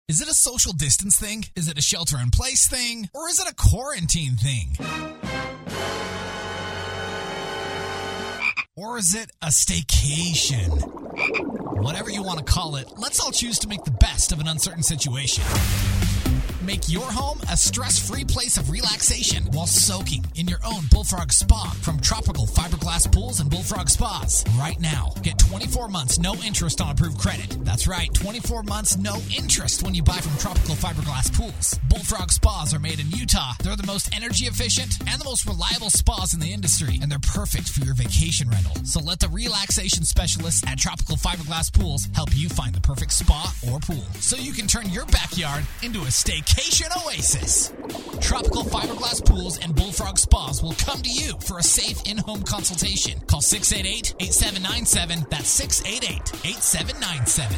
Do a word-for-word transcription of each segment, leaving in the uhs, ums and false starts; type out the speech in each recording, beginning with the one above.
Is it a social distance thing? Is it a shelter-in-place thing? Or is it a quarantine thing? Or is it a staycation? Whatever you want to call it, let's all choose to make the best of an uncertain situation. Make your home a stress-free place of relaxation while soaking in your own Bullfrog Spa from Tropical Fiberglass Pools and Bullfrog Spas. Right now, get twenty-four months no interest on approved credit. That's right, twenty-four months no interest when you buy from Tropical Fiberglass Pools. Bullfrog Spas are made in Utah. They're the most energy efficient and the most reliable spas in the industry, and they're perfect for your vacation rental. So let the relaxation specialists at Tropical Fiberglass Pools help you find the perfect spa or pool so you can turn your backyard into a staycation oasis. Tropical Fiberglass Pools and Bullfrog Spas will come to you for a safe in-home consultation. Call six eight eight, eight seven nine seven. That's six eight eight, eight seven nine seven.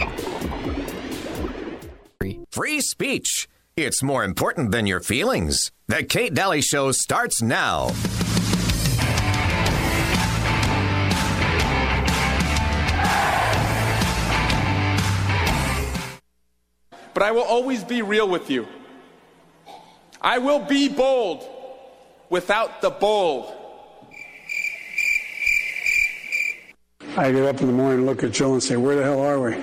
Free speech. It's more important than your feelings. The Kate Daly Show starts now. But I will always be real with you. I will be bold without the bold. I get up in the morning and look at Jill and say, where the hell are we?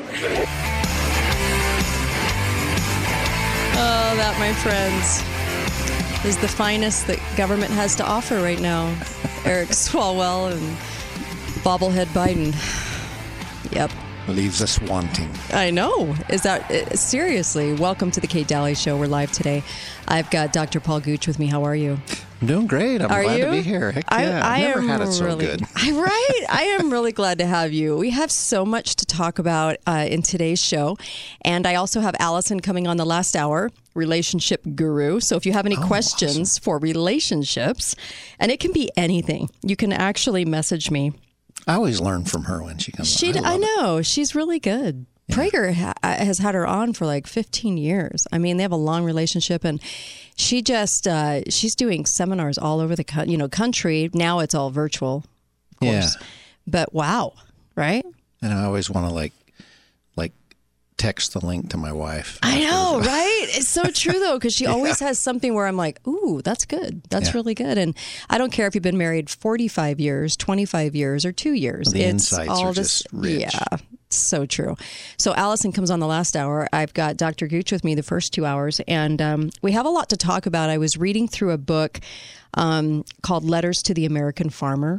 Oh, that, my friends, is the finest that government has to offer right now. Eric Swalwell and bobblehead Biden. Yep. Leaves us wanting. I know. Is that uh, seriously? Welcome to the Kate Daly Show. We're live today. I've got Doctor Paul Gooch with me. How are you? I'm doing great. I'm are glad you? to be here. Heck I, yeah. I I've never am had it so really, good. I, right. I am really glad to have you. We have so much to talk about uh, in today's show. And I also have Allison coming on the last hour, relationship guru. So if you have any oh, questions awesome. for relationships, and it can be anything, you can actually message me. I always learn from her when she comes she, on. I, I know. It. She's really good. Yeah. Prager ha- has had her on for like fifteen years. I mean, they have a long relationship, and she just, uh, she's doing seminars all over the co- you know, country. Now it's all virtual, of course. Yeah. But wow, right? And I always want to like, like text the link to my wife. I know, right? It's so true, though, because she yeah. always has something where I'm like, ooh, that's good. That's yeah. really good. And I don't care if you've been married forty-five years, twenty-five years, or two years. Well, the it's insights all are this, just rich. Yeah, so true. So Allison comes on the last hour. I've got Doctor Gooch with me the first two hours, and um, we have a lot to talk about. I was reading through a book um, called Letters to the American Farmer.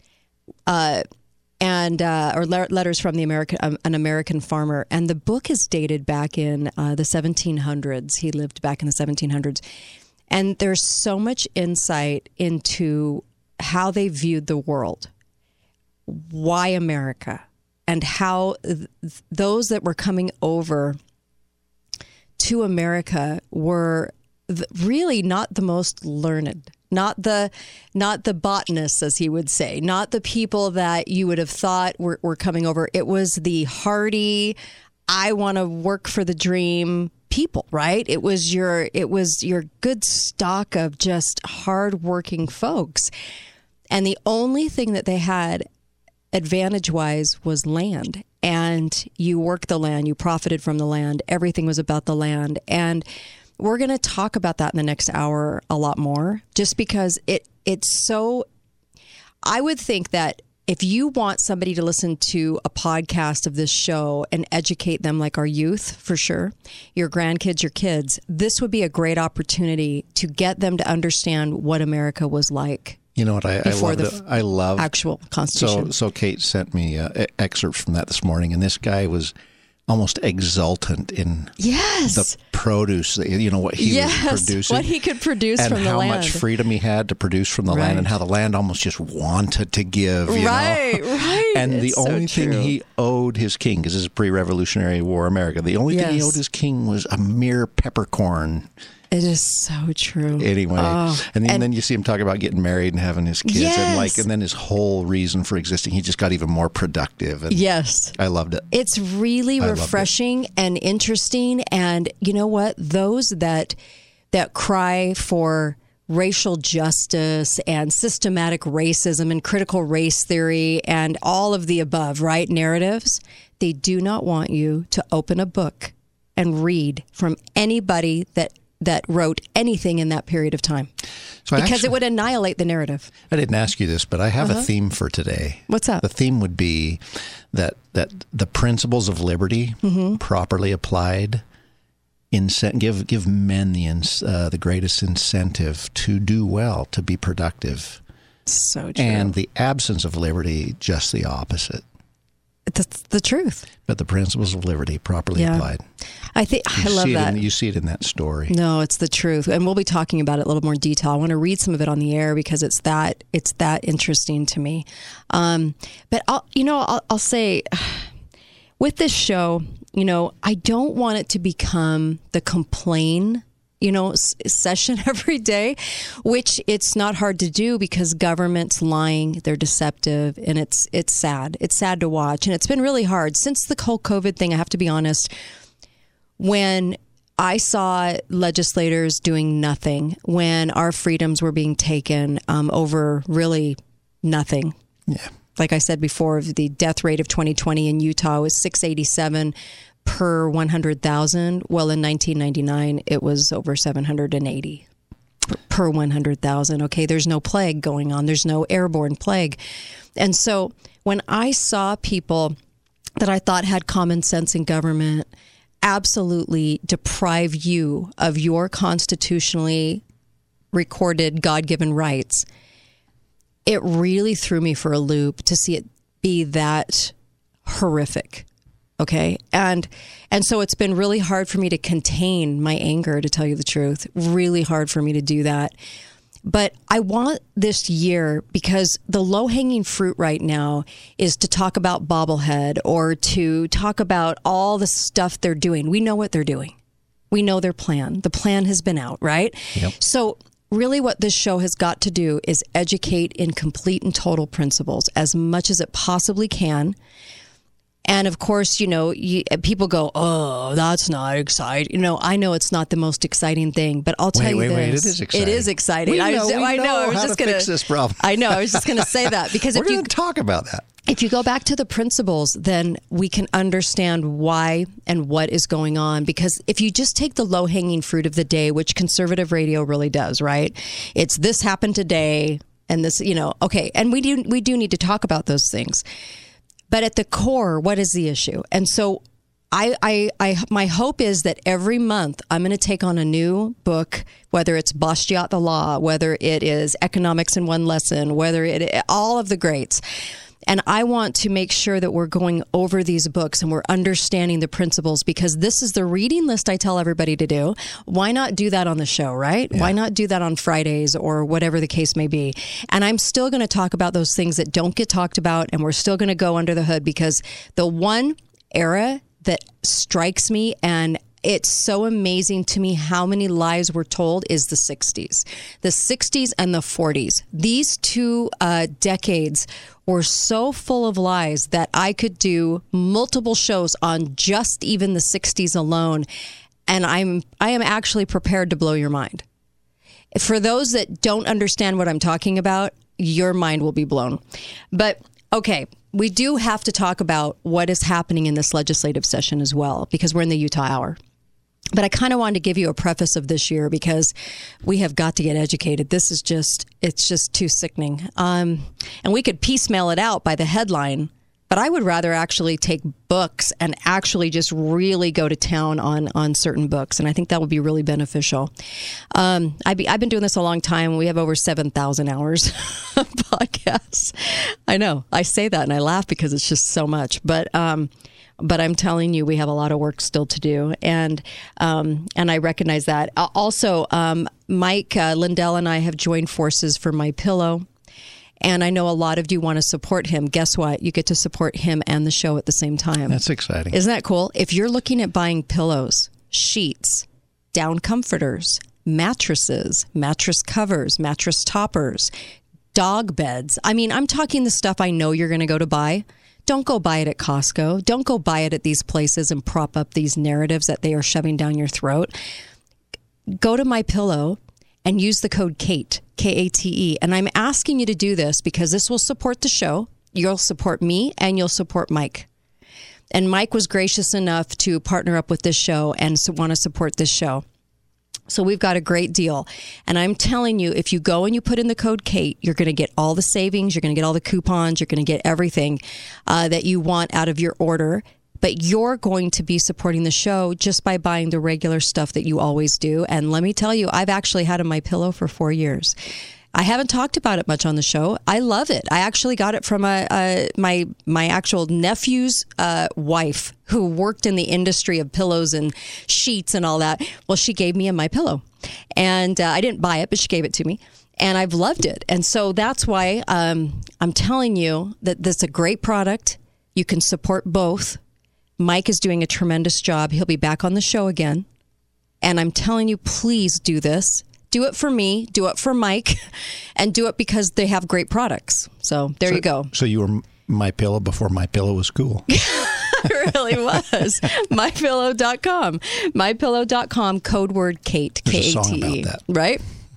Uh And uh, or le- letters from the American um, an American farmer, and the book is dated back in uh, the seventeen hundreds. He lived back in the seventeen hundreds, and there's so much insight into how they viewed the world, why America, and how th- those that were coming over to America were th- really not the most learned. Not the not the botanists, as he would say, not the people that you would have thought were, were coming over. It was the hardy, I want to work for the dream people, right? It was your it was your good stock of just hardworking folks. And the only thing that they had advantage-wise was land. And you worked the land, you profited from the land. Everything was about the land. And we're going to talk about that in the next hour a lot more, just because it it's so, I would think that if you want somebody to listen to a podcast of this show and educate them, like our youth, for sure, your grandkids, your kids, this would be a great opportunity to get them to understand what America was like. You know what I, I love? The I love actual Constitution. So, so Kate sent me uh, excerpts from that this morning, and this guy was almost exultant in yes. the produce, you know, what he yes, was producing. what he could produce and from the land. And how much freedom he had to produce from the right. land, and how the land almost just wanted to give, you right, know. Right, And it's the only so thing true. he owed his king, because this is pre-Revolutionary War America, the only yes. thing he owed his king was a mere peppercorn. It is so true. Anyway, oh, and, then, and then you see him talk about getting married and having his kids, yes. and like, and then his whole reason for existing, he just got even more productive. And yes, I loved it. It's really I refreshing and interesting. And you know what? Those that that cry for racial justice and systematic racism and critical race theory and all of the above, right? Narratives, they do not want you to open a book and read from anybody that that wrote anything in that period of time. So because actually, it would annihilate the narrative. I didn't ask you this, but I have Uh-huh. a theme for today. What's that? The theme would be that that the principles of liberty, Mm-hmm. properly applied, incent- give give men the ins- uh, the greatest incentive to do well, to be productive, So true. and the absence of liberty, just the opposite. That's the truth. But the principles of liberty, properly Yeah. applied. I think You I love see it that. In, you see it in that story. No, it's the truth, and we'll be talking about it in a little more detail. I want to read some of it on the air because it's that it's that interesting to me. Um, but I'll, you know, I'll, I'll say with this show, you know, I don't want it to become the complain, you know, s- session every day, which it's not hard to do because government's lying, they're deceptive, and it's it's sad. It's sad to watch, and it's been really hard since the whole COVID thing. I have to be honest. When I saw legislators doing nothing, when our freedoms were being taken um, over really nothing. Yeah. Like I said before, the death rate of twenty twenty in Utah was six eighty-seven per one hundred thousand. Well, in nineteen ninety-nine, it was over seven hundred eighty per one hundred thousand. Okay, there's no plague going on. There's no airborne plague. And so when I saw people that I thought had common sense in government absolutely deprive you of your constitutionally recorded God-given rights, it really threw me for a loop to see it be that horrific. Okay. And, and so it's been really hard for me to contain my anger, to tell you the truth, really hard for me to do that. But I want this year, because the low-hanging fruit right now is to talk about bobblehead or to talk about all the stuff they're doing. We know what they're doing. We know their plan. The plan has been out, right? Yep. So really what this show has got to do is educate in complete and total principles as much as it possibly can. And of course, you know, you, people go, oh, that's not exciting. You know, I know it's not the most exciting thing, but I'll tell Wait, you wait, this. wait, it is exciting. It is exciting. We I, know, was, we I know. know I was how just to gonna fix this problem. I know. I was just going to say that because We're if you going to talk about that. if you go back to the principles, then we can understand why and what is going on. Because if you just take the low-hanging fruit of the day, which conservative radio really does, right? It's this happened today, and this, you know, okay, and we do we do need to talk about those things. But at the core, what is the issue? And so I, I, I, my hope is that every month I'm going to take on a new book, whether it's Bastiat the Law, whether it is Economics in One Lesson, whether it, all of the greats. And I want to make sure that we're going over these books and we're understanding the principles, because this is the reading list I tell everybody to do. Why not do that on the show, right? Yeah. Why not do that on Fridays or whatever the case may be? And I'm still going to talk about those things that don't get talked about, and we're still going to go under the hood, because the one era that strikes me, and it's so amazing to me how many lies were told, is the sixties. The sixties and the forties. These two uh, decades were so full of lies that I could do multiple shows on just even the sixties alone. And I'm I am actually prepared to blow your mind. For those that don't understand what I'm talking about, your mind will be blown. But okay, we do have to talk about what is happening in this legislative session as well, because we're in the Utah Hour. But I kind of wanted to give you a preface of this year, because we have got to get educated. This is just, it's just too sickening. Um, and we could piecemeal it out by the headline, but I would rather actually take books and actually just really go to town on, on certain books. And I think that would be really beneficial. Um, I be, I've been doing this a long time. We have over seven thousand hours of podcasts. I know. I say that and I laugh because it's just so much. But um, but I'm telling you, we have a lot of work still to do. And um, and I recognize that. Also, um, Mike uh, Lindell and I have joined forces for My Pillow. And I know a lot of you want to support him. Guess what? You get to support him and the show at the same time. That's exciting. Isn't that cool? If you're looking at buying pillows, sheets, down comforters, mattresses, mattress covers, mattress toppers, dog beds. I mean, I'm talking the stuff I know you're going to go to buy. Don't go buy it at Costco. Don't go buy it at these places and prop up these narratives that they are shoving down your throat. Go to My Pillow and use the code KATE, K A T E. And I'm asking you to do this because this will support the show. You'll support me and you'll support Mike. And Mike was gracious enough to partner up with this show and so want to support this show. So we've got a great deal. And I'm telling you, if you go and you put in the code Kate, you're going to get all the savings. You're going to get all the coupons. You're going to get everything uh, that you want out of your order. But you're going to be supporting the show just by buying the regular stuff that you always do. And let me tell you, I've actually had a MyPillow for four years. I haven't talked about it much on the show. I love it. I actually got it from a, a my my actual nephew's uh, wife who worked in the industry of pillows and sheets and all that. Well, she gave me a MyPillow, and uh, I didn't buy it, but she gave it to me, and I've loved it. And so that's why um, I'm telling you that this is a great product. You can support both. Mike is doing a tremendous job. He'll be back on the show again, and I'm telling you, please do this. Do it for me, do it for Mike, and do it because they have great products. So there so, you go. So you were MyPillow before MyPillow was cool. It really was. my pillow dot com. my pillow dot com, code word Kate, K A T E. There's a song about that. Right?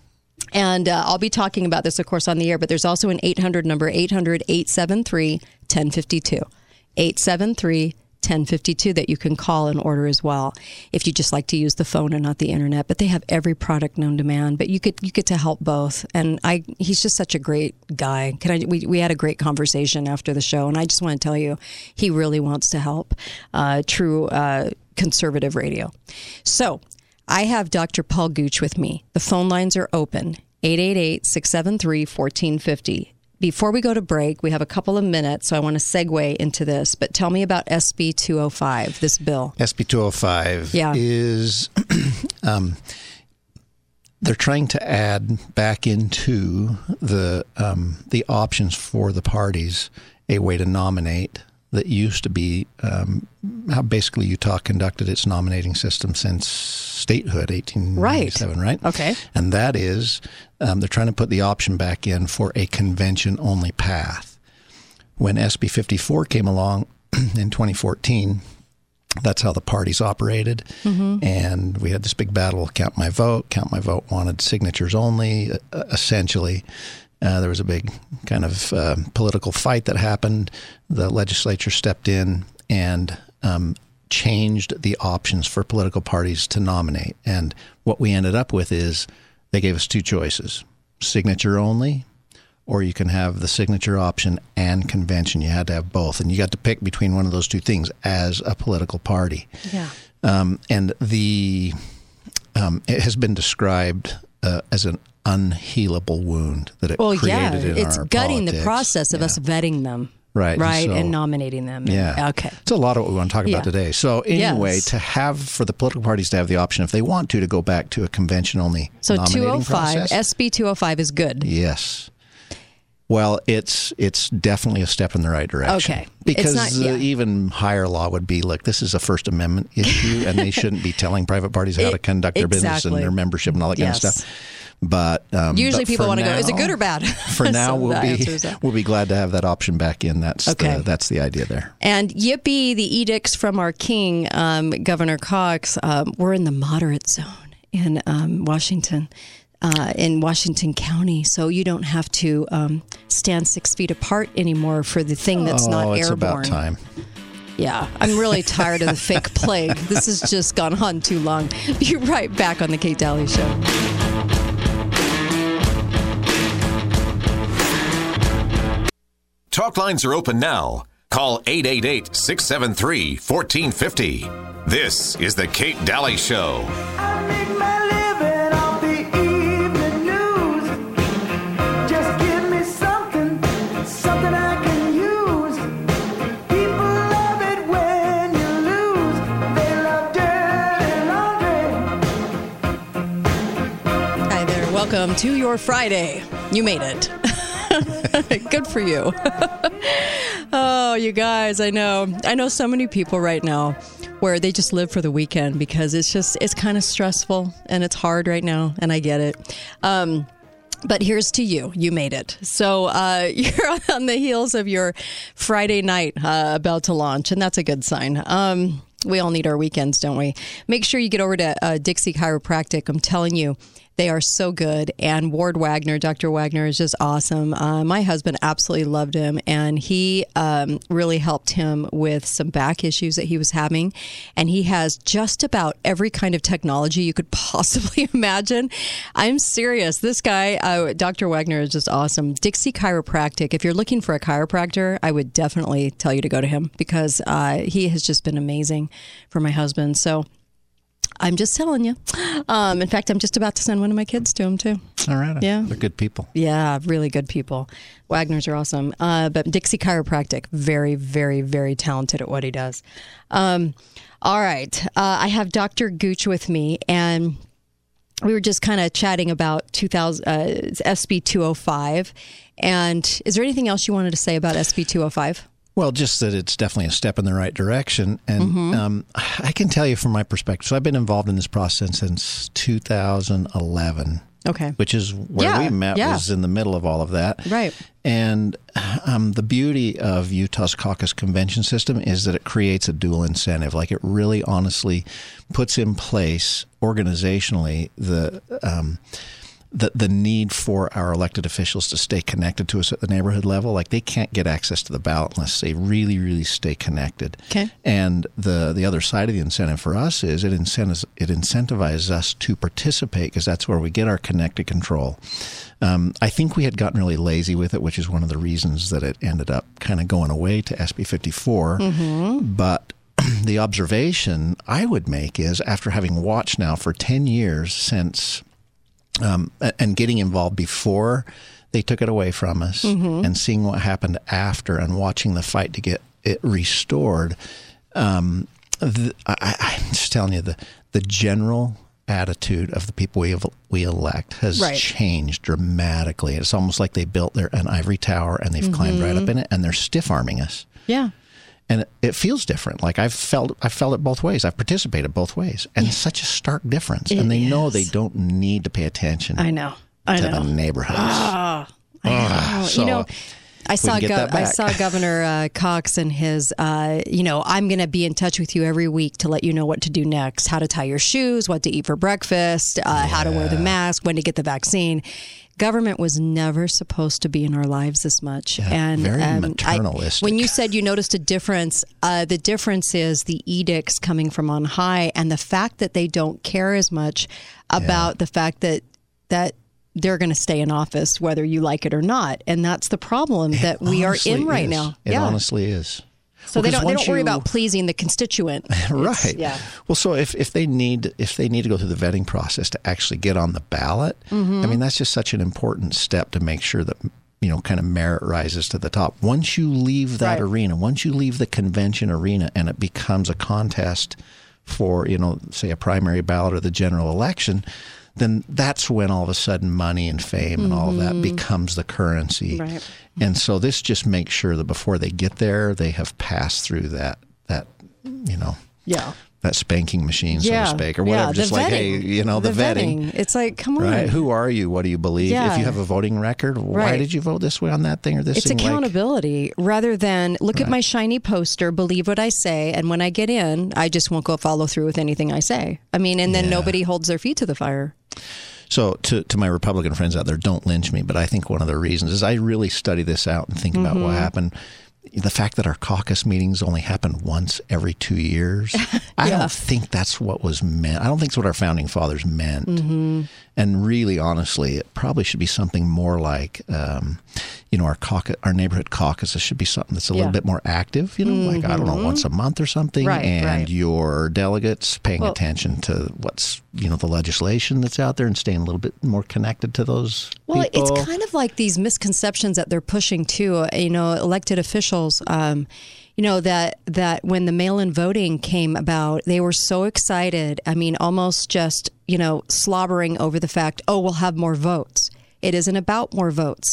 And uh, I'll be talking about this, of course, on the air, but there's also an eight hundred number, eight hundred, eight seven three, one oh five two. eight seven three, one oh five two that you can call and order as well if you just like to use the phone and not the internet. But they have every product known to man. But you get you get to help both. And I he's just such a great guy. Can I? We we had a great conversation after the show, and I just want to tell you, he really wants to help. Uh, true uh, conservative radio. So I have Doctor Paul Gooch with me. The phone lines are open. eight eight eight, six seven three, one four five zero. Before we go to break, we have a couple of minutes, so I want to segue into this. But tell me about S B two oh five, this bill. S B two oh five yeah. is, um, they're trying to add back into the um, the options for the parties a way to nominate that used to be um, how basically Utah conducted its nominating system since statehood, eighteen ninety-seven, right? right? Okay. And that is, um, they're trying to put the option back in for a convention-only path. When S B fifty-four came along in twenty fourteen, that's how the parties operated. Mm-hmm. And we had this big battle, Count My Vote. Count My Vote wanted signatures only, uh, essentially. Uh, there was a big kind of uh, political fight that happened. The legislature stepped in and um, changed the options for political parties to nominate. And what we ended up with is they gave us two choices, signature only, or you can have the signature option and convention. You had to have both. And you got to pick between one of those two things as a political party. Yeah. Um, and the um, it has been described uh, as an unhealable wound that it well, created yeah, in it's our gutting politics. The process of yeah. us vetting them. Right. Right, and, so, and nominating them. Yeah. Okay. It's a lot of what we want to talk about yeah. today. So anyway, yes. to have, for the political parties to have the option, if they want to, to go back to a convention-only so nominating two oh five, process. S B two oh five is good. Yes. Well, it's it's definitely a step in the right direction. Okay. Because not, yeah. uh, even higher law would be, look, this is a First Amendment issue, and they shouldn't be telling private parties how it, to conduct their exactly. business and their membership and all that yes. kind of stuff. But um, usually but people want to now, go, is it good or bad? For now, so we'll be that. we'll be glad to have that option back in. That's okay. the, that's the idea there. And yippee, the edicts from our king, um, Governor Cox. Um, we're in the moderate zone in um, Washington. Uh, in Washington County, so you don't have to um, stand six feet apart anymore for the thing that's oh, not airborne. It's about time. Yeah, I'm really tired of the fake plague. This has just gone on too long. Be right back on the Kate Daly Show. Talk lines are open now. Call eight eight eight, six seven three, one four five zero. This is the Kate Daly Show. I make my living off the evening news. Just give me something, something I can use. People love it when you lose. They love dirty laundry. Hi there. Welcome to your Friday. You made it. Good for you. Oh, you guys, I know. I know so many people right now where they just live for the weekend because it's just, it's kind of stressful and it's hard right now, and I get it. Um, but here's to you. You made it. So uh, you're on the heels of your Friday night uh, about to launch, and that's a good sign. Um, we all need our weekends, don't we? Make sure you get over to uh, Dixie Chiropractic. I'm telling you, They are so good. And Ward Wagner, Doctor Wagner, is just awesome. Uh, my husband absolutely loved him, and he um, really helped him with some back issues that he was having. And he has just about every kind of technology you could possibly imagine. I'm serious. This guy, uh, Doctor Wagner, is just awesome. Dixie Chiropractic. If you're looking for a chiropractor, I would definitely tell you to go to him because uh, he has just been amazing for my husband. So I'm just telling you. Um, in fact, I'm just about to send one of my kids to him, too. All right. Yeah. They're good people. Yeah, really good people. Wagner's are awesome. Uh, but Dixie Chiropractic, very, very, very talented at what he does. Um, all right. Uh, I have Doctor Gooch with me, and we were just kind of chatting about two thousand, uh, S B two oh five. And is there anything else you wanted to say about S B two oh five? Well, just that it's definitely a step in the right direction. And Mm-hmm. um, I can tell you from my perspective, so I've been involved in this process since two thousand eleven. Okay. Which is where Yeah, we met, yeah. was in the middle of all of that. Right. And um, the beauty of Utah's caucus convention system is that it creates a dual incentive. Like it really honestly puts in place organizationally the um, the the need for our elected officials to stay connected to us at the neighborhood level. Like they can't get access to the ballot unless they really, really stay connected. Okay. And the the other side of the incentive for us is it incentives it incentivizes us to participate because that's where we get our connected control. Um, I think we had gotten really lazy with it, which is one of the reasons that it ended up kind of going away to S B fifty-four. Mm-hmm. But the observation I would make is after having watched now for ten years since Um, and getting involved before they took it away from us mm-hmm. and seeing what happened after and watching the fight to get it restored. Um, the, I, I'm just telling you, the, the general attitude of the people we have, we elect has Right. changed dramatically. It's almost like they built their an ivory tower and they've mm-hmm. climbed right up in it and they're stiff arming us. Yeah. And it, it feels different. Like I've felt, I've felt it both ways. I've participated both ways, and it's such a stark difference. It and they know is. they don't need to pay attention. I know. I to know. the neighborhoods. Ah, I know. Ah, so you know, I we saw can get Go- that I back. saw Governor uh, Cox and his. Uh, you know, I'm going to be in touch with you every week to let you know what to do next, how to tie your shoes, what to eat for breakfast, uh, yeah. how to wear the mask, when to get the vaccine. Government was never supposed to be in our lives this much. Yeah, and very um, maternalistic. I, when you said you noticed a difference, uh, the difference is the edicts coming from on high and the fact that they don't care as much about Yeah. the fact that that they're going to stay in office whether you like it or not. And that's the problem It that we are honestly in right is. now. It yeah. honestly is. So Well, they 'cause don't they once don't worry you- about pleasing the constituent. It's- Right. Yeah. Well, so if, if they need if they need to go through the vetting process to actually get on the ballot, Mm-hmm. I mean that's just such an important step to make sure that you know kind of merit rises to the top. Once you leave that Right. arena, once you leave the convention arena, and it becomes a contest for you know say a primary ballot or the general election, then that's when all of a sudden money and fame and all of that becomes the currency. Right. And so this just makes sure that before they get there, they have passed through that that you know Yeah. that spanking machine, so Yeah. to speak, or whatever. Yeah, Just the like, vetting. hey, you know, the, vetting. It's like, come on. Right? Who are you? What do you believe? Yeah. If you have a voting record, why Right. did you vote this way on that thing or this It's thing? Like, accountability rather than look at Right. my shiny poster, believe what I say, and when I get in, I just won't go follow through with anything I say. I mean, and then Yeah. nobody holds their feet to the fire. So to, to my Republican friends out there, don't lynch me, but I think one of the reasons is I really study this out and think Mm-hmm. about what happened. The fact that our caucus meetings only happen once every two years, I Yeah. don't think that's what was meant. I don't think it's what our founding fathers meant. Mm-hmm. And really, honestly, it probably should be something more like, um, you know, our caucus, our neighborhood caucuses should be something that's a Yeah. little bit more active, you know, like, I don't know, once a month or something. Right, and right. your delegates paying Well- attention to what's, you know, the legislation that's out there and staying a little bit more connected to those Well, people. it's kind of like these misconceptions that they're pushing too. Uh, You know, elected officials. Um, you know that that when the mail-in voting came about, they were so excited. I mean, almost just you know slobbering over the fact, oh, we'll have more votes. It isn't about more votes.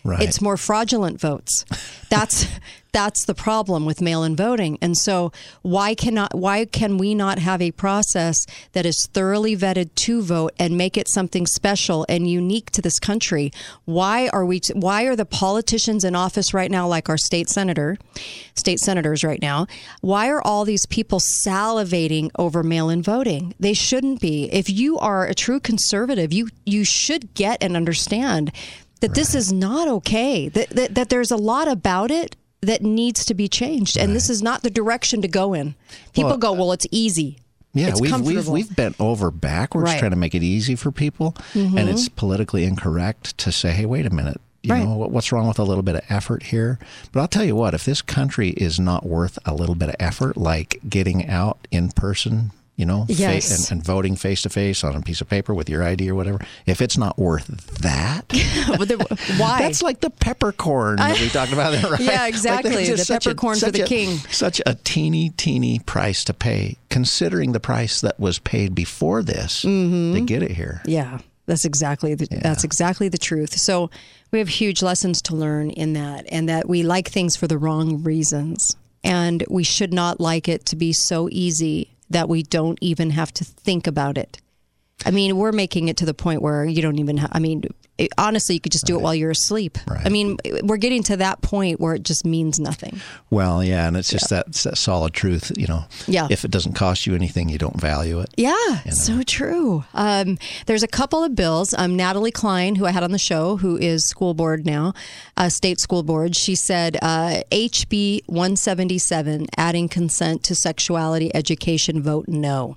Right. It's more fraudulent votes. That's that's the problem with mail-in voting. And so why cannot why can we not have a process that is thoroughly vetted to vote and make it something special and unique to this country? Why are we why are the politicians in office right now, like our state senator, state senators right now, why are all these people salivating over mail-in voting? They shouldn't be. If you are a true conservative, you you should get and understand that right. this is not okay, that, that that there's a lot about it that needs to be changed. And right. this is not the direction to go in. People well, go, well, it's easy. Yeah, it's we've, we've we've bent over backwards right. trying to make it easy for people. Mm-hmm. And it's politically incorrect to say, hey, wait a minute. You right. know, what's wrong with a little bit of effort here? But I'll tell you what, if this country is not worth a little bit of effort, like getting out in person, you know, yes. fa- and, and voting face-to-face on a piece of paper with your I D or whatever, if it's not worth that, why? That's like the peppercorn that we talked about there, right? Yeah, exactly. Like the peppercorn for the a, king. Such a teeny, teeny price to pay, considering the price that was paid before this mm-hmm. to get it here. Yeah, that's exactly the, yeah. that's exactly the truth. So we have huge lessons to learn in that, and that we like things for the wrong reasons. And we should not like it to be so easy that we don't even have to think about it. I mean, we're making it to the point where you don't even have, I mean, it, honestly, you could just do right. it while you're asleep. Right. I mean, we're getting to that point where it just means nothing. Well, yeah, and it's just yeah. that, it's that solid truth, you know. Yeah. If it doesn't cost you anything, you don't value it. Yeah, you know? So true. Um, there's a couple of bills. Um, Natalie Klein, who I had on the show, who is school board now, uh, state school board, she said uh, H B one seventy-seven, adding consent to sexuality education, vote no.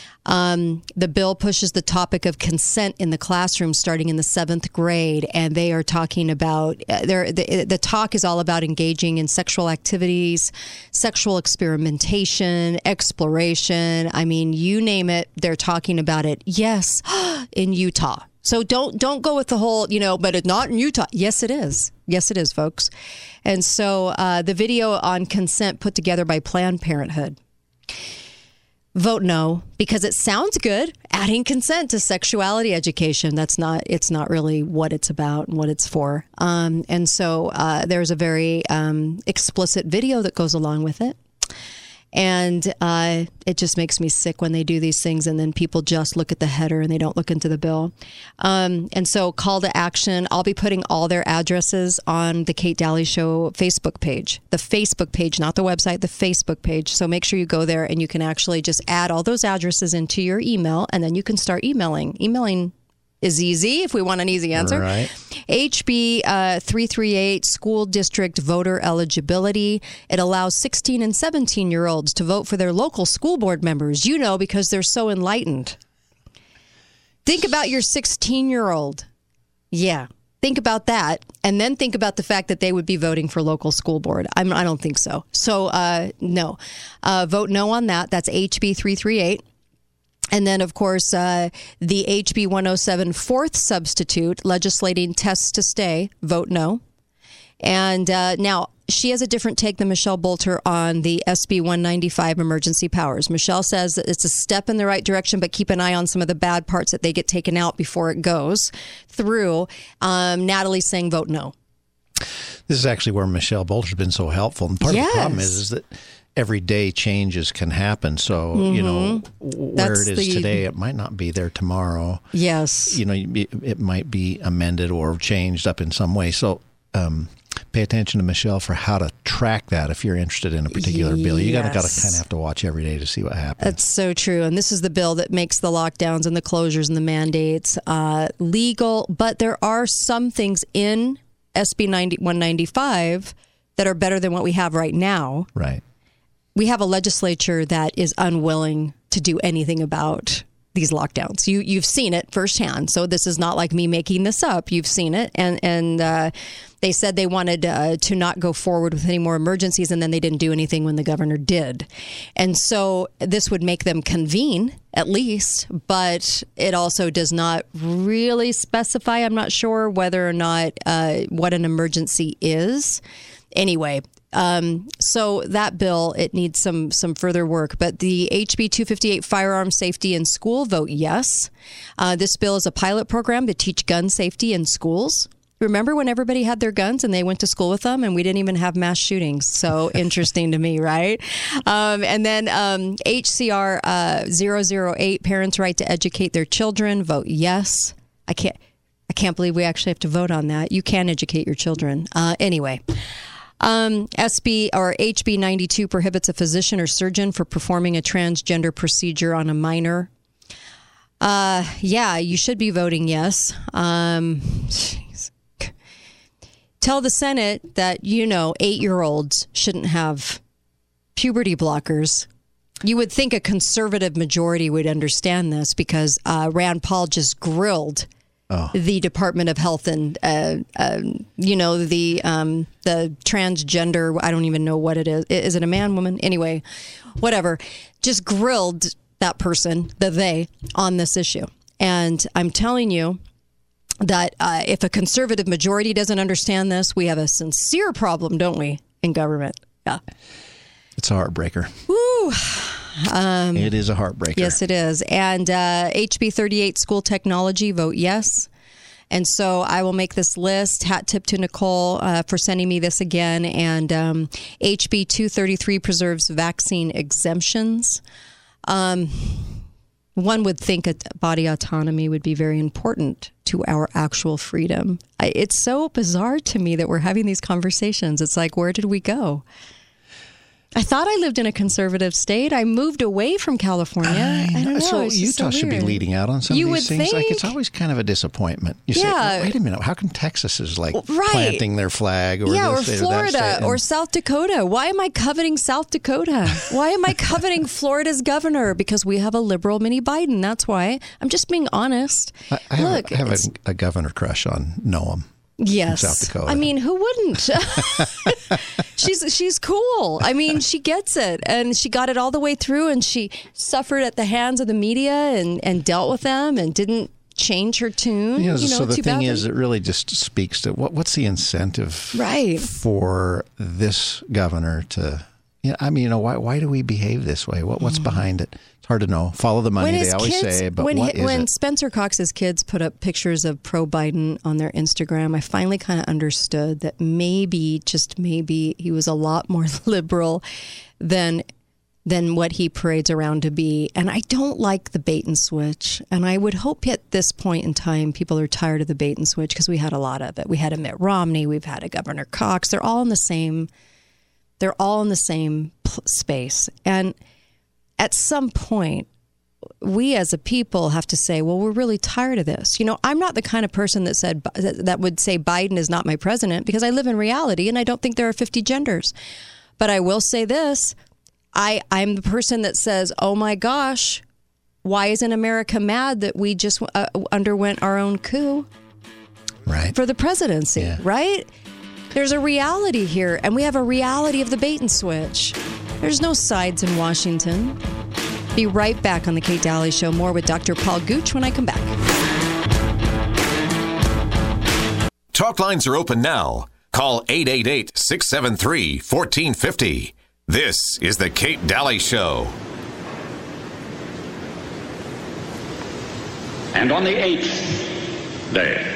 Um, the bill pushes the topic of consent in the classroom starting in the seventh grade, and they are talking about uh, the, the talk is all about engaging in sexual activities, sexual experimentation, exploration. I mean, you name it, they're talking about it. Yes, in Utah. So don't don't go with the whole, you know, but it's not in Utah. Yes, it is. Yes, it is, folks. And so uh, the video on consent put together by Planned Parenthood. Vote no, because it sounds good. Adding consent to sexuality education. That's not, it's not really what it's about and what it's for. Um, and so uh, there's a very um, explicit video that goes along with it. And uh, it just makes me sick when they do these things and then people just look at the header and they don't look into the bill. Um, and so call to action. I'll be putting all their addresses on the Kate Daly Show Facebook page. The Facebook page, not the website, the Facebook page. So make sure you go there and you can actually just add all those addresses into your email and then you can start emailing. Emailing is easy if we want an easy answer. Right. H B uh, three thirty-eight, school district voter eligibility. It allows sixteen and seventeen-year-olds to vote for their local school board members, you know, because they're so enlightened. Think about your sixteen-year-old. Yeah, think about that. And then think about the fact that they would be voting for local school board. I'm, I don't think so. So, uh, no. Uh, vote no on that. That's H B three thirty-eight. And then, of course, uh, the H B one oh seven fourth substitute, legislating tests to stay, vote no. And uh, now, she has a different take than Michelle Bolter on the S B one ninety-five emergency powers. Michelle says that it's a step in the right direction, but keep an eye on some of the bad parts that they get taken out before it goes through. Um, Natalie's saying vote no. This is actually where Michelle Bolter's been so helpful. And part yes. of the problem is, is that everyday changes can happen. So, mm-hmm. you know, where That's it is the, today, it might not be there tomorrow. Yes. You know, it might be amended or changed up in some way. So um, pay attention to Michelle for how to track that if you're interested in a particular yes. bill. You gotta gotta kind of have to watch every day to see what happens. That's so true. And this is the bill that makes the lockdowns and the closures and the mandates uh, legal. But there are some things in S B one ninety-five that are better than what we have right now. Right. We have a legislature that is unwilling to do anything about these lockdowns. You, you've seen it firsthand. So this is not like me making this up. You've seen it. And, and uh, they said they wanted uh, to not go forward with any more emergencies, and then they didn't do anything when the governor did. And so this would make them convene, at least, but it also does not really specify. I'm not sure whether or not uh, what an emergency is. Anyway, Um, so that bill, it needs some some further work. But the H B two fifty-eight firearm safety in school, vote yes. Uh, this bill is a pilot program to teach gun safety in schools. Remember when everybody had their guns and they went to school with them and we didn't even have mass shootings? So interesting to me, right? Um, and then um, H C R uh, zero zero eight, parents' right to educate their children, vote yes. I can't, I can't believe we actually have to vote on that. You can educate your children. Uh, anyway. Um, S B or H B ninety-two prohibits a physician or surgeon for performing a transgender procedure on a minor. Uh, yeah, you should be voting yes. Um, tell the Senate that, you know, eight-year-olds shouldn't have puberty blockers. You would think a conservative majority would understand this because uh, Rand Paul just grilled Oh. the Department of Health and, uh, uh, you know, the um, the transgender, I don't even know what it is. Is it a man, woman? Anyway, whatever. Just grilled that person, the they, on this issue. And I'm telling you that uh, if a conservative majority doesn't understand this, we have a sincere problem, don't we, in government? Yeah. It's a heartbreaker. Woo. Um, it is a heartbreaker. Yes, it is. And uh, H B thirty-eight, school technology, vote yes. And so I will make this list. Hat tip to Nicole uh, for sending me this again. And um, H B two thirty-three preserves vaccine exemptions. Um, one would think that body autonomy would be very important to our actual freedom. I, it's so bizarre to me that we're having these conversations. It's like, where did we go? I thought I lived in a conservative state. I moved away from California. I, I don't know. So it's Utah so should be leading out on some you of these would things. Think. Like it's always kind of a disappointment. You yeah. say, wait a minute, how come Texas is like right. planting their flag or yeah, this or state Florida or, that state? or South Dakota? Why am I coveting South Dakota? Why am I coveting Florida's governor? Because we have a liberal mini Biden. That's why. I'm just being honest. I, I have, Look, a, I have a, a governor crush on Noam. Yes. South Dakota. I mean, who wouldn't? she's she's cool. I mean, she gets it. And she got it all the way through, and she suffered at the hands of the media and, and dealt with them and didn't change her tune. You know, you know, so the thing badly. is, it really just speaks to what what's the incentive right. for this governor to, yeah, I mean, you know, why why do we behave this way? What What's mm. behind it? It's hard to know. Follow the money, they always kids, say, but when, what is when it? Spencer Cox's kids put up pictures of pro-Biden on their Instagram, I finally kind of understood that maybe, just maybe, he was a lot more liberal than than what he parades around to be. And I don't like the bait and switch. And I would hope at this point in time, people are tired of the bait and switch because we had a lot of it. We had a Mitt Romney. We've had a Governor Cox. They're all in the same, they're all in the same space. And at some point, we as a people have to say, well, we're really tired of this. You know, I'm not the kind of person that said that would say Biden is not my president because I live in reality and I don't think there are fifty genders. But I will say this. I, I'm the person that says, oh, my gosh, why isn't America mad that we just uh, underwent our own coup right. for the presidency, yeah. right? There's a reality here, and we have a reality of the bait and switch. There's no sides in Washington. Be right back on the Kate Daly Show. More with Doctor Paul Gooch when I come back. Talk lines are open now. Call eight eight eight, six seven three, one four five zero. This is the Kate Daly Show. And on the eighth day,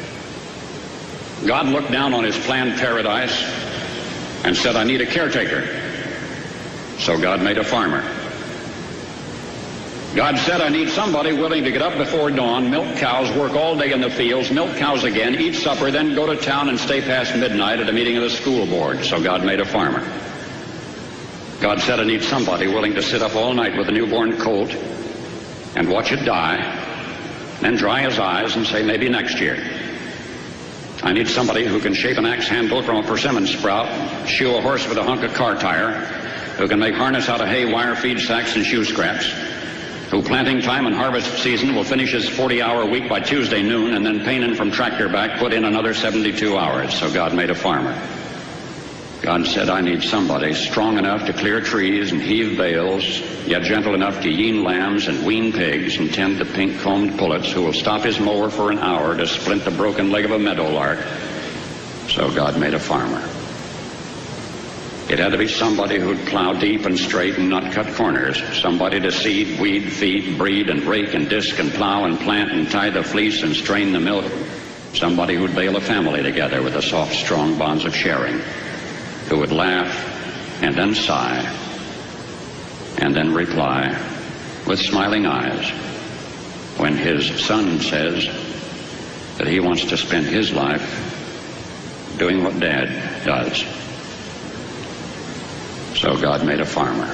God looked down on his planned paradise and said, I need a caretaker. So God made a farmer. God said, I need somebody willing to get up before dawn, milk cows, work all day in the fields, milk cows again, eat supper, then go to town and stay past midnight at a meeting of the school board. So God made a farmer. God said, I need somebody willing to sit up all night with a newborn colt and watch it die, then dry his eyes and say, maybe next year. I need somebody who can shape an axe handle from a persimmon sprout, shoe a horse with a hunk of car tire, who can make harness out of hay, wire, feed sacks, and shoe scraps, who planting time and harvest season will finish his forty-hour week by Tuesday noon, and then painting from tractor back put in another seventy-two hours. So God made a farmer. God said, I need somebody strong enough to clear trees and heave bales, yet gentle enough to yean lambs and wean pigs and tend the pink-combed pullets, who will stop his mower for an hour to splint the broken leg of a meadowlark. So God made a farmer. It had to be somebody who'd plow deep and straight and not cut corners. Somebody to seed, weed, feed, breed, and rake and disc and plow and plant and tie the fleece and strain the milk Somebody who'd bail a family together with the soft, strong bonds of sharing, who would laugh and then sigh and then reply with smiling eyes when his son says that he wants to spend his life doing what Dad does. So God made a farmer.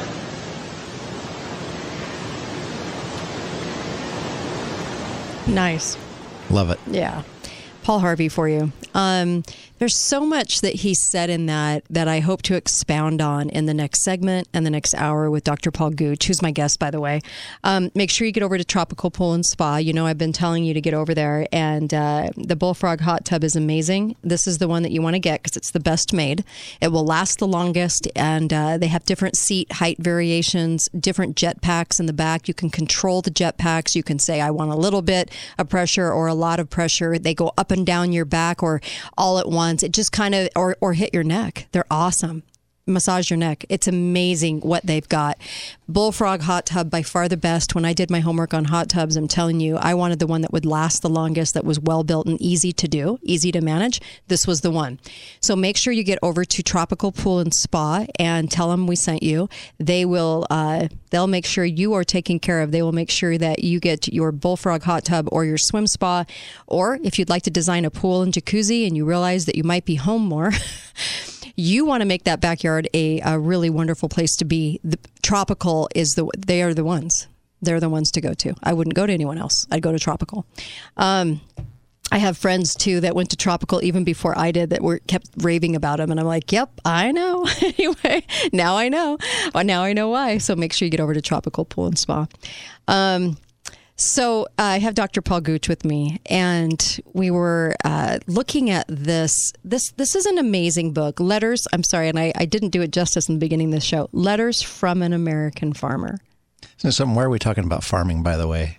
Nice. Love it. Yeah. Paul Harvey for you. Um, there's so much that he said in that that I hope to expound on in the next segment and the next hour with Doctor Paul Gooch, who's my guest, by the way. Um, make sure you get over to Tropical Pool and Spa. You know, I've been telling you to get over there, and uh, the Bullfrog hot tub is amazing. This is the one that you want to get because it's the best made. It will last the longest, and uh, they have different seat height variations, different jet packs in the back. You can control the jet packs. You can say, I want a little bit of pressure or a lot of pressure. They go up and down your back or all at once. It just kind of, or, or hit your neck. They're awesome. Massage your neck. It's amazing what they've got. Bullfrog hot tub, by far the best. When I did my homework on hot tubs, I'm telling you, I wanted the one that would last the longest, that was well built and easy to do, easy to manage. This was the one. So make sure you get over to Tropical Pool and Spa and tell them we sent you. They will, uh, they'll make sure you are taken care of. They will make sure that you get your Bullfrog hot tub or your swim spa. Or if you'd like to design a pool and jacuzzi and you realize that you might be home more, you want to make that backyard a, a really wonderful place to be. The Tropical is the, they are the ones. They're the ones to go to. I wouldn't go to anyone else. I'd go to Tropical. Um, I have friends too that went to Tropical even before I did that were kept raving about them. And I'm like, yep, I know. Anyway, now I know. Well, now I know why. So make sure you get over to Tropical Pool and Spa. Um, So uh, I have Doctor Paul Gooch with me, and we were uh, looking at this. This this is an amazing book. Letters, I'm sorry, and I, I didn't do it justice in the beginning of the show. Letters from an American Farmer. So something, where are we talking about farming, by the way?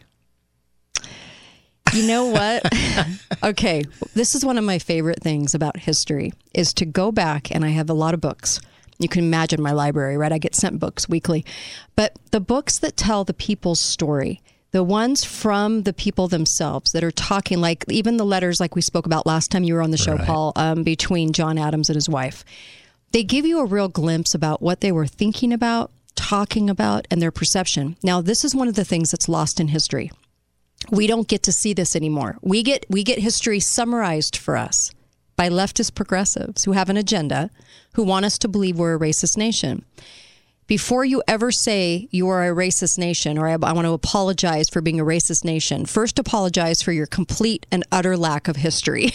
You know what? Okay, this is one of my favorite things about history, is to go back, and I have a lot of books. You can imagine my library, right? I get sent books weekly. But the books that tell the people's story, the ones from the people themselves that are talking, like even the letters like we spoke about last time you were on the show, Right. Paul, um, between John Adams and his wife. They give you a real glimpse about what they were thinking about, talking about, and their perception. Now, this is one of the things that's lost in history. We don't get to see this anymore. We get we get history summarized for us by leftist progressives who have an agenda, who want us to believe we're a racist nation. Before you ever say you are a racist nation, or I, I want to apologize for being a racist nation, first apologize for your complete and utter lack of history.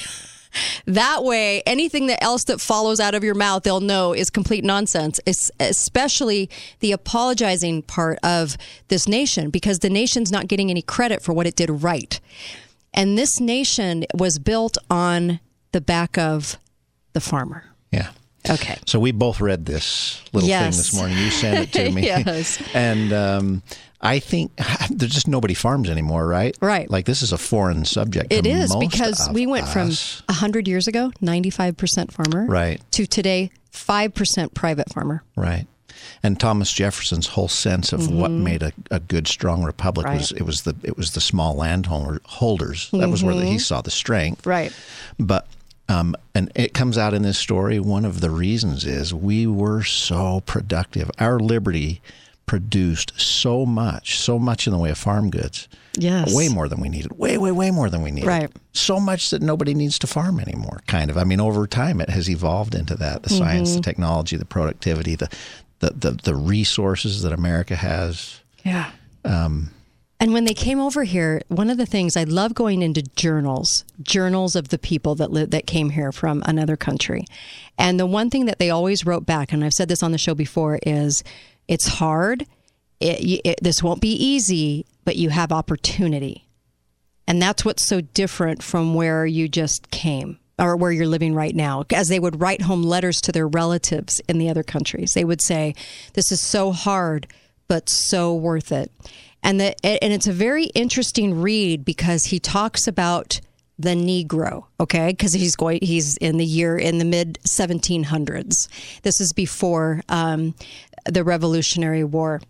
That way, anything that else that follows out of your mouth, they'll know is complete nonsense, it's especially the apologizing part of this nation, because the nation's not getting any credit for what it did right. And this nation was built on the back of the farmer. Yeah. Okay. So we both read this little Yes. thing this morning. You sent it to me. Yes. And um, I think there's just nobody farms anymore, right? Right. Like this is a foreign subject. It for is, most because of we went us. from one hundred years ago, ninety-five percent farmer, Right. to today, five percent private farmer. Right. And Thomas Jefferson's whole sense of what made a, a good, strong republic Right. was it was the it was the small landholder holders. That was where the, he saw the strength. Right. But um, and it comes out in this story. One of the reasons is we were so productive. Our liberty produced so much, so much in the way of farm goods. Yes. Way more than we needed. Way, way, way more than we needed. Right. So much that nobody needs to farm anymore, kind of. I mean, over time, it has evolved into that. The science, the technology, the productivity, the, the, the, the resources that America has. Yeah. Um, And when they came over here, one of the things I love going into journals, journals of the people that li- that came here from another country. And the one thing that they always wrote back, and I've said this on the show before, is it's hard. It, it, this won't be easy, but you have opportunity. And that's what's so different from where you just came or where you're living right now. As they would write home letters to their relatives in the other countries, they would say, this is so hard, but so worth it. And the, and it's a very interesting read because he talks about the Negro, okay? Because he's going, he's in the year in the mid seventeen hundreds. This is before um, the Revolutionary War,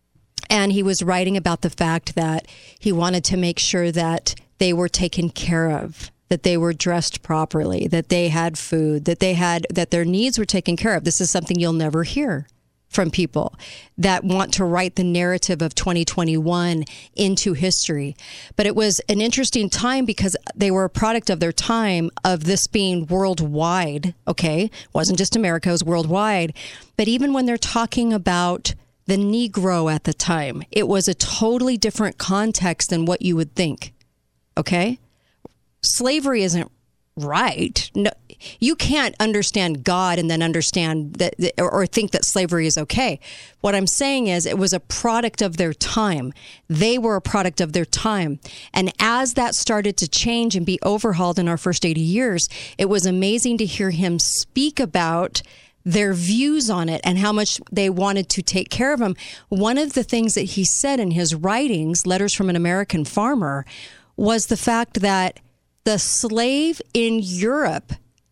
and he was writing about the fact that he wanted to make sure that they were taken care of, that they were dressed properly, that they had food, that they had, that their needs were taken care of. This is something you'll never hear from people that want to write the narrative of twenty twenty-one into history. But it was an interesting time because they were a product of their time, of this being worldwide, okay? It wasn't just America, it was worldwide. But even when they're talking about the Negro at the time, it was a totally different context than what you would think, okay? Slavery isn't right. No, you can't understand God and then understand that, or, or think that slavery is okay. What I'm saying is it was a product of their time. They were a product of their time. And as that started to change and be overhauled in our first eighty years, it was amazing to hear him speak about their views on it and how much they wanted to take care of him. One of the things that he said in his writings, Letters from an American Farmer, was the fact that the slave in Europe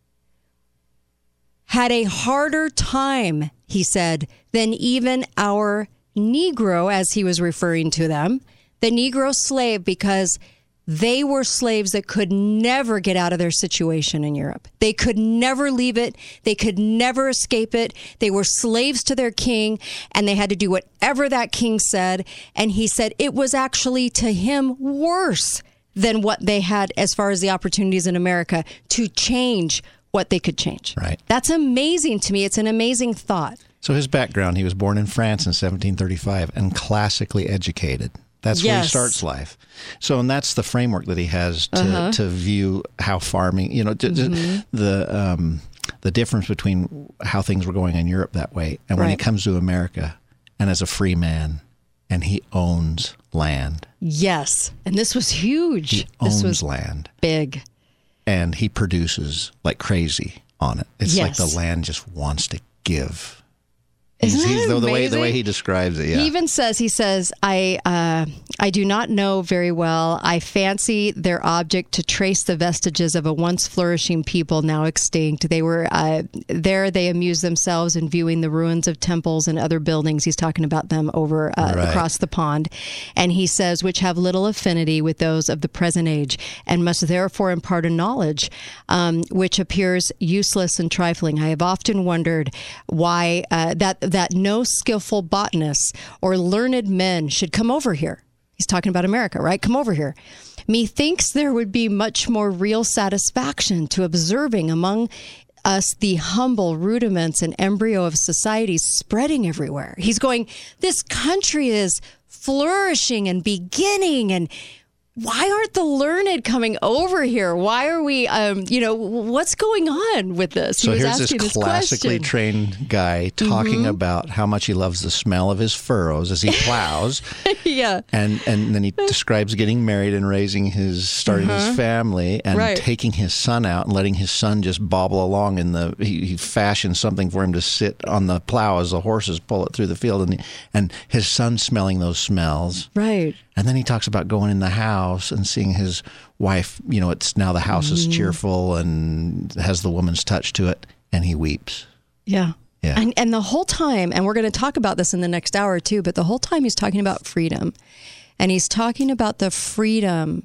had a harder time, he said, than even our Negro, as he was referring to them, the Negro slave, because they were slaves that could never get out of their situation in Europe. They could never leave it. They could never escape it. They were slaves to their king, and they had to do whatever that king said. And he said it was actually to him worse than what they had as far as the opportunities in America to change what they could change. Right. That's amazing to me. It's an amazing thought. So his background, he was born in France in seventeen thirty-five and classically educated. That's where Yes. he starts life. So, and that's the framework that he has to, Uh-huh. to view how farming, you know, to, to- Mm-hmm. the um, the difference between how things were going in Europe that way and when he Right. comes to America and as a free man and he owns land. Yes. And this was huge. He this owns was land big. and he produces like crazy on it. It's like Yes. the land just wants to give. Isn't He's- that he's- the, the way the way amazing? he describes it, yeah. He even says, he says, I uh, I do not know very well. I fancy their object to trace the vestiges of a once flourishing people now extinct. They were uh, there. They amused themselves in viewing the ruins of temples and other buildings. He's talking about them over uh, Right. across the pond. And he says, which have little affinity with those of the present age and must therefore impart a knowledge um, which appears useless and trifling. I have often wondered why uh, that that no skillful botanists or learned men should come over here. He's talking about America, right? Come over here. Methinks there would be much more real satisfaction to observing among us the humble rudiments and embryo of society spreading everywhere. He's going, this country is flourishing and beginning, and why aren't the learned coming over here? Why are we, um, you know, what's going on with this? So he was here's this asking this classically question. trained guy talking about how much he loves the smell of his furrows as he plows. Yeah. And and then he describes getting married and raising his, starting his family and Right. taking his son out and letting his son just bobble along in the, he, he fashions something for him to sit on the plow as the horses pull it through the field. And, and his son smelling those smells. Right. And then he talks about going in the house and seeing his wife, you know, it's now the house is cheerful and has the woman's touch to it, and he weeps. Yeah. Yeah. And and the whole time, and we're going to talk about this in the next hour too, but the whole time he's talking about freedom. And he's talking about the freedom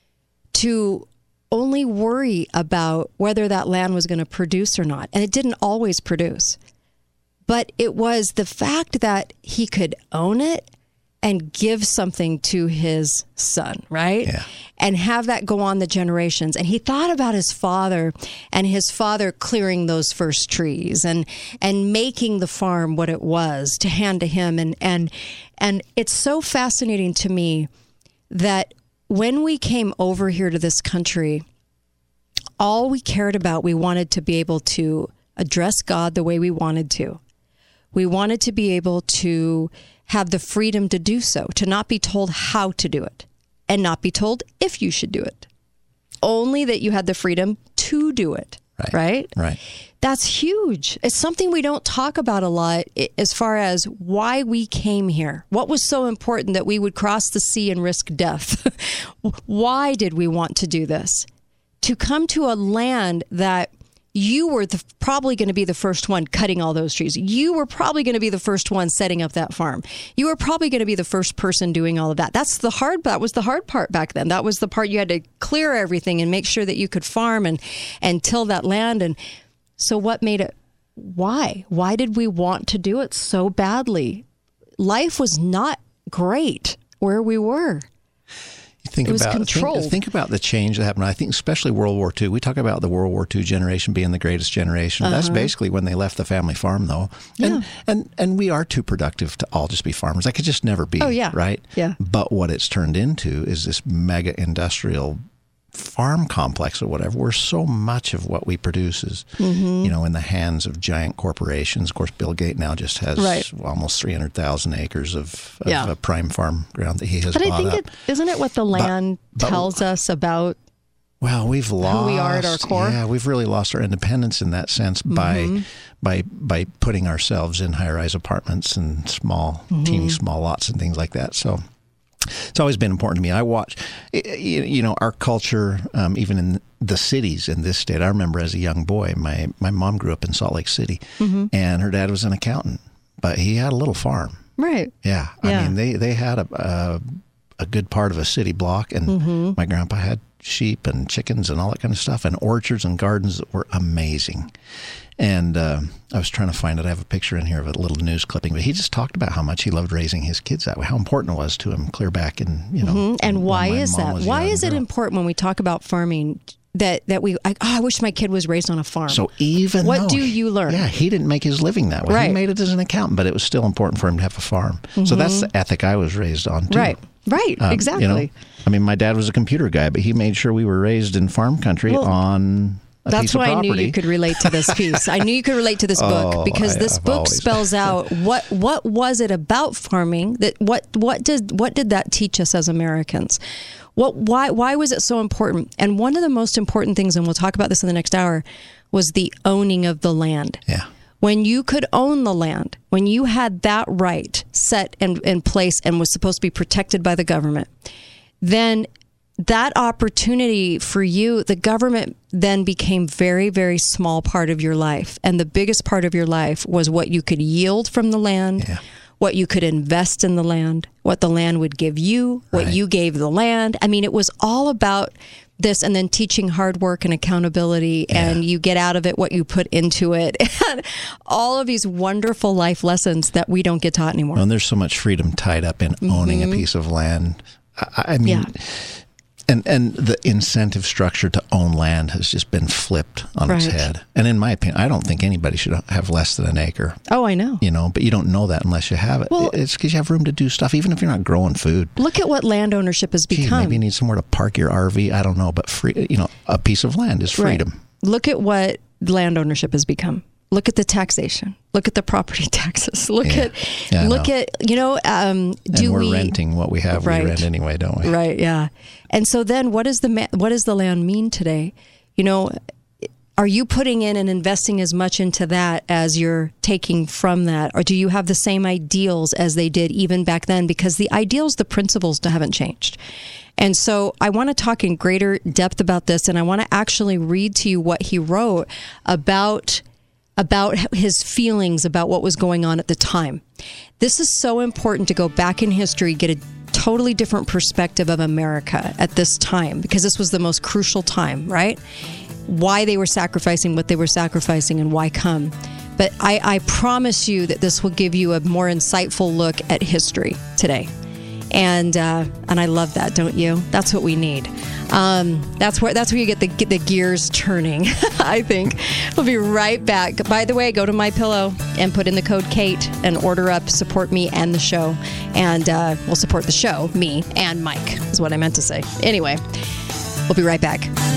to only worry about whether that land was going to produce or not. And it didn't always produce. But it was the fact that he could own it and give something to his son, right? Yeah. And have that go on the generations. And he thought about his father and his father clearing those first trees and and making the farm what it was to hand to him. And and and it's so fascinating to me that when we came over here to this country, all we cared about, we wanted to be able to address God the way we wanted to. We wanted to be able to have the freedom to do so, to not be told how to do it and not be told if you should do it. Only that you had the freedom to do it, Right. right? Right. That's huge. It's something we don't talk about a lot i- as far as why we came here. What was so important that we would cross the sea and risk death? Why did we want to do this? To come to a land that you were the, probably going to be the first one cutting all those trees. You were probably going to be the first one setting up that farm. You were probably going to be the first person doing all of that. That's the hard, that was the hard part back then. That was the part you had to clear everything and make sure that you could farm and, and till that land. And so what made it, why? Why did we want to do it so badly? Life was not great where we were. Think it was about, controlled. Think, think about the change that happened. I think especially World War Two. We talk about the World War Two generation being the greatest generation. Uh-huh. That's basically when they left the family farm, though. Yeah. And, and and we are too productive to all just be farmers. That could just never be. Oh, yeah. Right? Yeah. But what it's turned into is this mega industrial farm complex or whatever, where so much of what we produce is, mm-hmm. you know, in the hands of giant corporations. Of course, Bill Gates now just has right. almost three hundred thousand acres of, of yeah. a prime farm ground that he has but bought I think up. it, isn't it what the land but, but, tells us about well, we've lost who we are at our core? Yeah, we've really lost our independence in that sense mm-hmm. by by by putting ourselves in high-rise apartments and small, mm-hmm. teeny small lots and things like that. So it's always been important to me. I watch, you know, our culture, um, even in the cities in this state. I remember as a young boy, my, my mom grew up in Salt Lake City, mm-hmm. and her dad was an accountant, but he had a little farm. Right. Yeah. yeah. I mean, they, they had a, a a good part of a city block, and mm-hmm. my grandpa had sheep and chickens and all that kind of stuff, and orchards and gardens that were amazing. And uh, I was trying to find it. I have a picture in here of a little news clipping, but he just talked about how much he loved raising his kids that way, how important it was to him clear back in, you know. Mm-hmm. And why when my is mom that? was a Why young is it girl. important when we talk about farming that, that we, I, oh, I wish my kid was raised on a farm? So even What though do he- you learn? Yeah, he didn't make his living that way. Right. He made it as an accountant, but it was still important for him to have a farm. Mm-hmm. So that's the ethic I was raised on, too. Right. Right, Um, exactly. You know, I mean, my dad was a computer guy, but he made sure we were raised in farm country Well, on a That's piece of why I property. knew you could relate to this piece. I knew you could relate to this book Oh, because I- this I've book always- spells out what what was it about farming that what what did what did that teach us as Americans? What why why was it so important? And one of the most important things, and we'll talk about this in the next hour, was the owning of the land. Yeah. When you could own the land, when you had that right set in, in place and was supposed to be protected by the government, then that opportunity for you, the government then became very, very small part of your life. And the biggest part of your life was what you could yield from the land, Yeah. what you could invest in the land, what the land would give you, what Right. you gave the land. I mean, it was all about this, and then teaching hard work and accountability, Yeah. and you get out of it what you put into it. And all of these wonderful life lessons that we don't get taught anymore. And there's so much freedom tied up in owning a piece of land. I, I mean, Mm-hmm. Yeah. and and the incentive structure to own land has just been flipped on its Right. head. And in my opinion, I don't think anybody should have less than an acre. Oh, I know. You know, but you don't know that unless you have it. Well- It's because you have room to do stuff, even if you're not growing food. Look at what land ownership has Gee, become. maybe you need somewhere to park your R V. I don't know, but free, you know, a piece of land is freedom. Right. Look at what land ownership has become. Look at the taxation. Look at the property taxes. Look Yeah. at, Yeah, I look know. at, you know, um, do and we're we renting what we have. Right. We rent anyway, don't we? Right. Yeah. And so then, what does the ma- what does the land mean today? You know, are you putting in and investing as much into that as you're taking from that, or do you have the same ideals as they did even back then? Because the ideals, the principles, haven't changed. And so I want to talk in greater depth about this, and I want to actually read to you what he wrote about about his feelings about what was going on at the time. This is so important to go back in history, get a totally different perspective of America at this time, because this was the most crucial time, right? Why they were sacrificing what they were sacrificing and why come. But I, I promise you that this will give you a more insightful look at history today. And uh, and I love that, don't you? That's what we need. Um, that's where that's where you get the get the gears turning. I think we'll be right back. By the way, go to MyPillow and put in the code Kate and order up. Support me and the show, and uh, we'll support the show, me and Mike is what I meant to say. Anyway, we'll be right back.